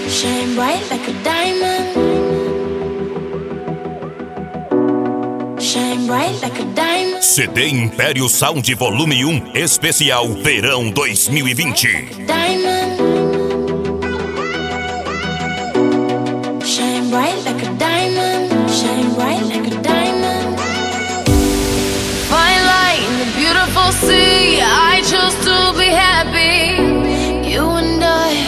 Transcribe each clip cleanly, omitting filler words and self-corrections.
Shine bright like a diamond. Shine bright like a diamond. CD Império Sound Volume 1 Especial Verão 2020. Diamond. Shine bright like a diamond. Shine bright like a diamond. Fine light in the beautiful sea. I chose to be happy. You and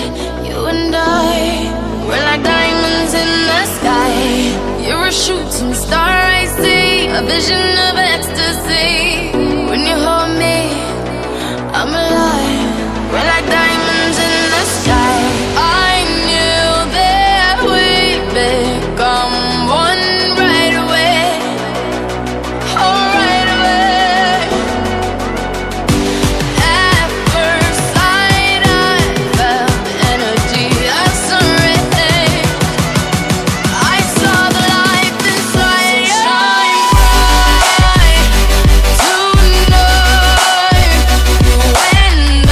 I, we're like diamonds in the sky. You're a shooting star I see, a vision of ecstasy. When you hold me, I'm alive. We're like diamonds in the sky. I knew that we'd become one right away. Oh, right away. At first sight, I felt the energy of sun rays. I saw the life inside you. Shine bright tonight. You and I,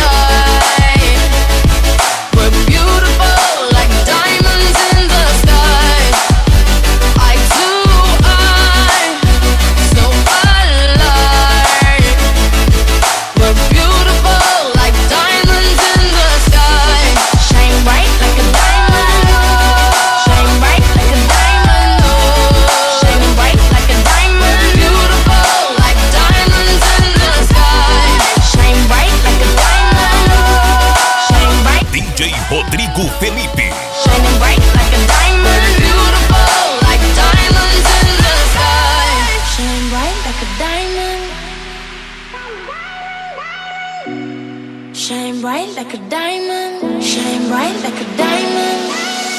we're beautiful like diamonds in the sky. Eye to eye, so alive. We're beautiful like diamonds in the sky. Shine bright like a diamond. Shine bright like a diamond. Oh, shine bright like a diamond. Beautiful like diamonds in the sky. Shine bright like a diamond. Shine bright, DJ Rodrigo Felipe. shining bright like a diamond. Beautiful like diamonds in the sky. Shine bright like a diamond. Shine bright like a diamond. Shine bright like a diamond.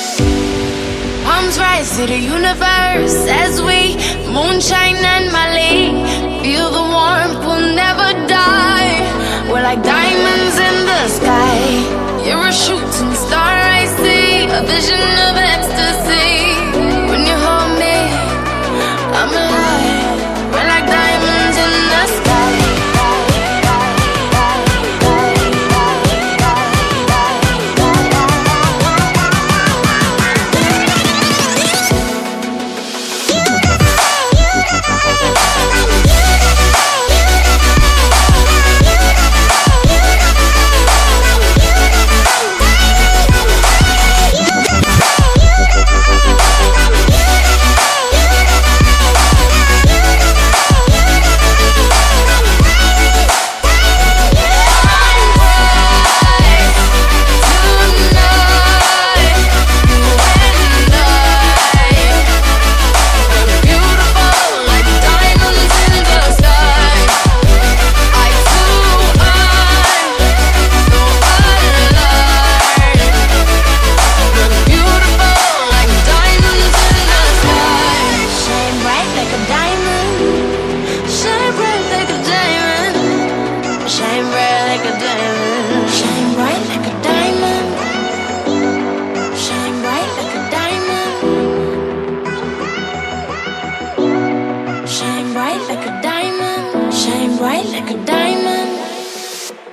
Palms rise to the universe as we moonshine and Mali. Feel the warmth, we'll never die. We're like diamonds in the sky. You're a shooting star I see, a vision of ecstasy. When you hold me, I'm alive. We're like diamonds in the sky. Shine bright like a diamond. Shine bright like a diamond. Shine bright like a diamond. Shine bright like a diamond. Shine bright like a diamond. Shine bright like a diamond. Shine bright like a diamond.